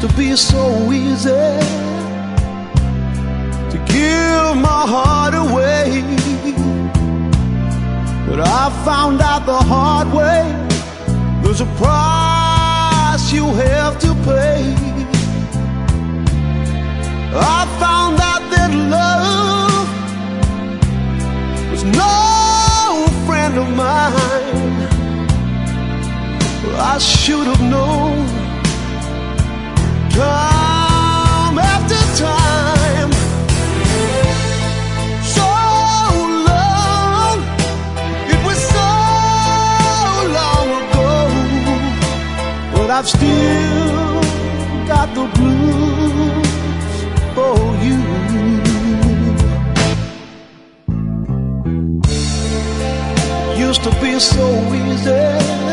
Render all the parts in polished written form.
to be so easy to give my heart away, but I found out the hard way there's a price you have to pay. I found out that love was no friend of mine. I should have known time after time. So long, it was so long ago, but I've still got the blues for you. Used to be so easy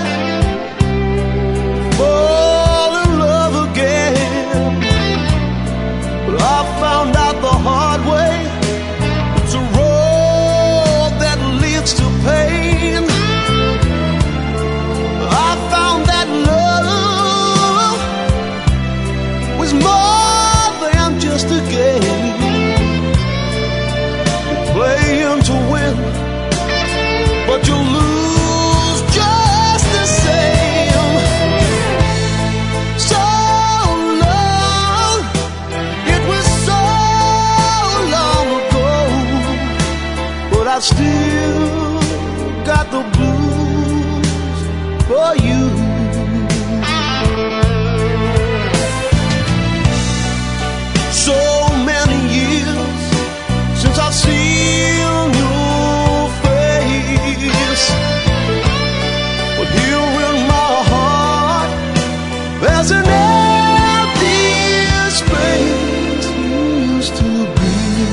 fall in love again, but I found out the hard way it's a road that leads to pain. I found that love was more than just a game. You play to win, but you lose just the same. So long, it was so long ago, but I still got the blues for you. So many years since I've seen your face, but here in my heart there's an empty space you used to be.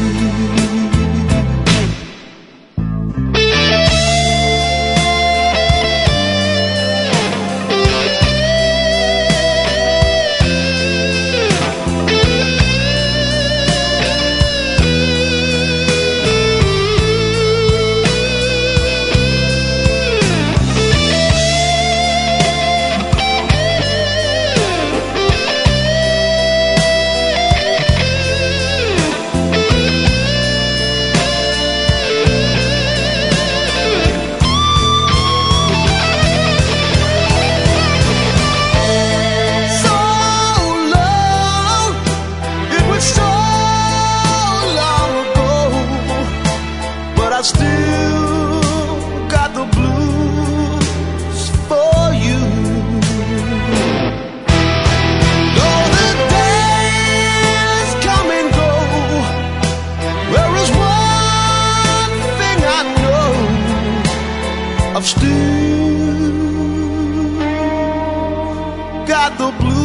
I still got the blues for you. Though the days come and go, there is one thing I know, I've still got the blues.